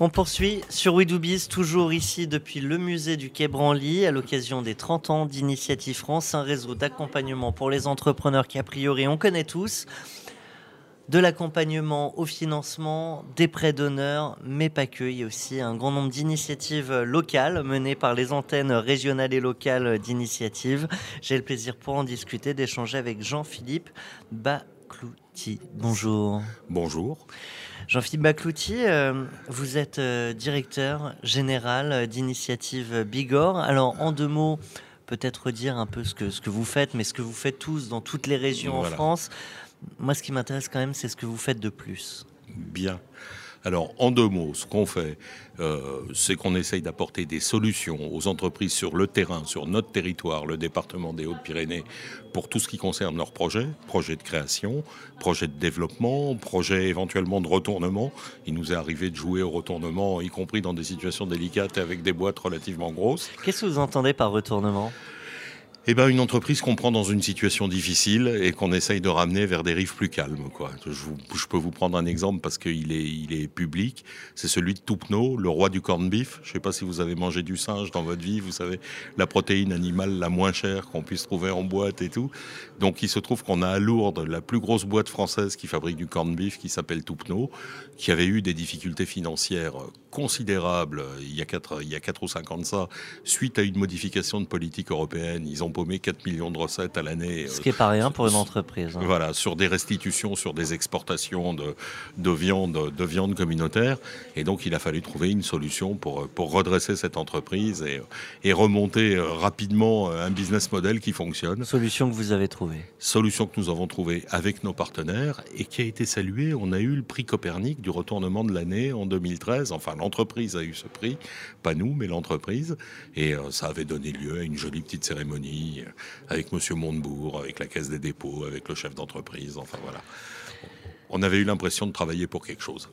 On poursuit sur We Do Biz, toujours ici depuis le musée du Quai Branly, à l'occasion des 30 ans d'Initiative France, un réseau d'accompagnement pour les entrepreneurs qui a priori on connaît tous. De l'accompagnement au financement, des prêts d'honneur, mais pas que. Il y a aussi un grand nombre d'initiatives locales menées par les antennes régionales et locales d'initiatives. J'ai le plaisir pour en discuter d'échanger avec Jean-Philippe Baclouty. Bonjour. Bonjour. Jean-Philippe Baclouty, vous êtes directeur général d'Initiative Bigorre. Alors, en deux mots, peut-être dire un peu ce que vous faites, mais ce que vous faites tous dans toutes les régions en France. Moi, ce qui m'intéresse quand même, c'est ce que vous faites de plus. Bien. Alors, en deux mots, ce qu'on fait, c'est qu'on essaye d'apporter des solutions aux entreprises sur le terrain, sur notre territoire, le département des Hautes-Pyrénées, pour tout ce qui concerne leurs projets de création, projets de développement, projets éventuellement de retournement. Il nous est arrivé de jouer au retournement, y compris dans des situations délicates et avec des boîtes relativement grosses. Qu'est-ce que vous entendez par retournement ? Eh ben, une entreprise qu'on prend dans une situation difficile et qu'on essaye de ramener vers des rives plus calmes, quoi. Je peux vous prendre un exemple parce qu'il est public. C'est celui de Toupneau, le roi du corned beef. Je ne sais pas si vous avez mangé du singe dans votre vie. Vous savez, la protéine animale la moins chère qu'on puisse trouver en boîte et tout. Donc, il se trouve qu'on a à Lourdes la plus grosse boîte française qui fabrique du corned beef qui s'appelle Toupneau, qui avait eu des difficultés financières considérables il y a 4 ou 5 ans de ça, suite à une modification de politique européenne. Ils ont paumé 4 millions de recettes à l'année. Ce qui n'est pas rien pour une entreprise. Voilà, sur des restitutions, sur des exportations de viande communautaire. Et donc, il a fallu trouver une solution pour redresser cette entreprise et remonter rapidement un business model qui fonctionne. Solution que vous avez trouvée. Solution que nous avons trouvée avec nos partenaires et qui a été saluée. On a eu le prix Copernic du retournement de l'année en 2013. Enfin, l'entreprise a eu ce prix, pas nous, mais l'entreprise. Et ça avait donné lieu à une jolie petite cérémonie avec Monsieur Montebourg, avec la Caisse des dépôts, avec le chef d'entreprise. Enfin, voilà. On avait eu l'impression de travailler pour quelque chose.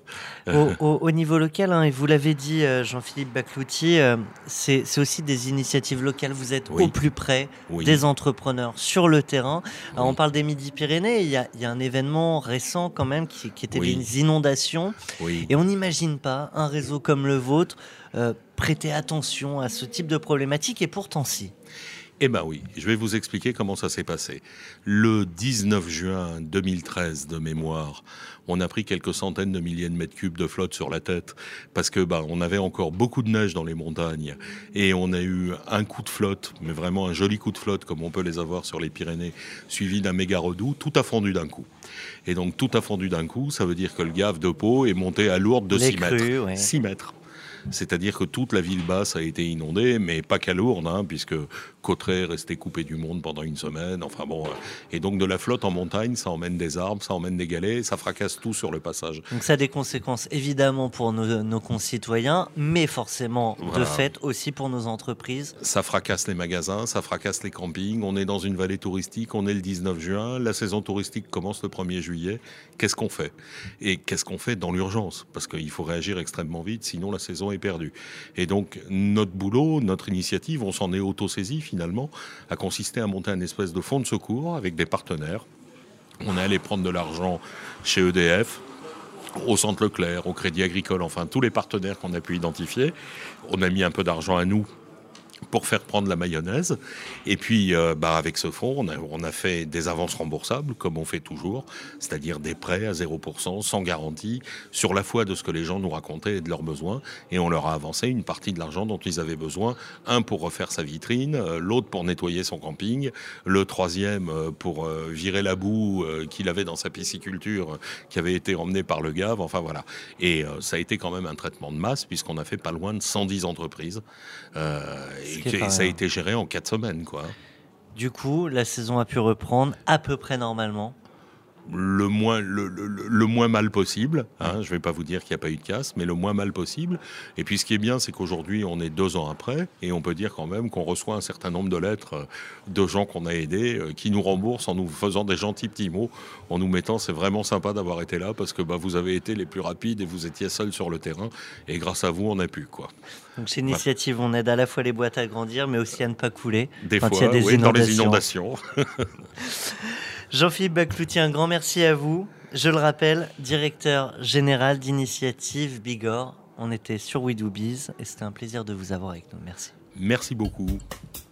Au niveau local, et vous l'avez dit, Jean-Philippe Baclouty, c'est aussi des initiatives locales. Vous êtes au plus près des entrepreneurs sur le terrain. Alors, on parle des Midi-Pyrénées. Il y a un événement récent quand même qui était les inondations. Et on n'imagine pas un réseau comme le vôtre prêter attention à ce type de problématique. Et pourtant, si. Eh bien oui, je vais vous expliquer comment ça s'est passé. Le 19 juin 2013, de mémoire, on a pris quelques centaines de milliers de mètres cubes de flotte sur la tête parce que on avait encore beaucoup de neige dans les montagnes et on a eu un coup de flotte, mais vraiment un joli coup de flotte comme on peut les avoir sur les Pyrénées, suivi d'un méga redout, tout a fondu d'un coup. Et donc tout a fondu d'un coup, ça veut dire que le gave de Pau est monté à Lourdes de 6 mètres. 6 mètres. C'est-à-dire que toute la ville basse a été inondée, mais pas qu'à Lourdes, puisque Cauterets est resté coupé du monde pendant une semaine. Enfin bon, et donc de la flotte en montagne, ça emmène des arbres, ça emmène des galets, ça fracasse tout sur le passage. Donc ça a des conséquences évidemment pour nos concitoyens, mais forcément de fait aussi pour nos entreprises. Ça fracasse les magasins, ça fracasse les campings. On est dans une vallée touristique, on est le 19 juin, la saison touristique commence le 1er juillet. Qu'est-ce qu'on fait ? Et qu'est-ce qu'on fait dans l'urgence ? Parce qu'il faut réagir extrêmement vite, sinon la saison est perdue. Et donc notre boulot, notre initiative, on s'en est auto-saisi finalement, a consisté à monter un espèce de fonds de secours avec des partenaires. On est allé prendre de l'argent chez EDF, au Centre Leclerc, au Crédit Agricole, enfin tous les partenaires qu'on a pu identifier. On a mis un peu d'argent à nous pour faire prendre la mayonnaise. Et puis, avec ce fonds, on a fait des avances remboursables, comme on fait toujours, c'est-à-dire des prêts à 0%, sans garantie, sur la foi de ce que les gens nous racontaient et de leurs besoins. Et on leur a avancé une partie de l'argent dont ils avaient besoin. Un pour refaire sa vitrine, l'autre pour nettoyer son camping, le troisième pour virer la boue qu'il avait dans sa pisciculture, qui avait été emmenée par le gave. Enfin, voilà. Et ça a été quand même un traitement de masse, puisqu'on a fait pas loin de 110 entreprises. Et ça a été géré en 4 semaines, quoi. Du coup, la saison a pu reprendre à peu près normalement. Le moins mal possible. Je ne vais pas vous dire qu'il n'y a pas eu de casse, mais le moins mal possible. Et puis ce qui est bien, c'est qu'aujourd'hui, on est 2 ans après, et on peut dire quand même qu'on reçoit un certain nombre de lettres de gens qu'on a aidés, qui nous remboursent en nous faisant des gentils petits mots, en nous mettant « c'est vraiment sympa d'avoir été là, parce que vous avez été les plus rapides et vous étiez seuls sur le terrain, et grâce à vous, on a pu. » Donc chez Initiative, on aide à la fois les boîtes à grandir, mais aussi à ne pas couler des quand fois, il y a des inondations. dans les inondations. Jean-Philippe Baclouty, un grand merci à vous. Je le rappelle, directeur général d'Initiative Bigorre. On était sur We Do Biz et c'était un plaisir de vous avoir avec nous. Merci. Merci beaucoup.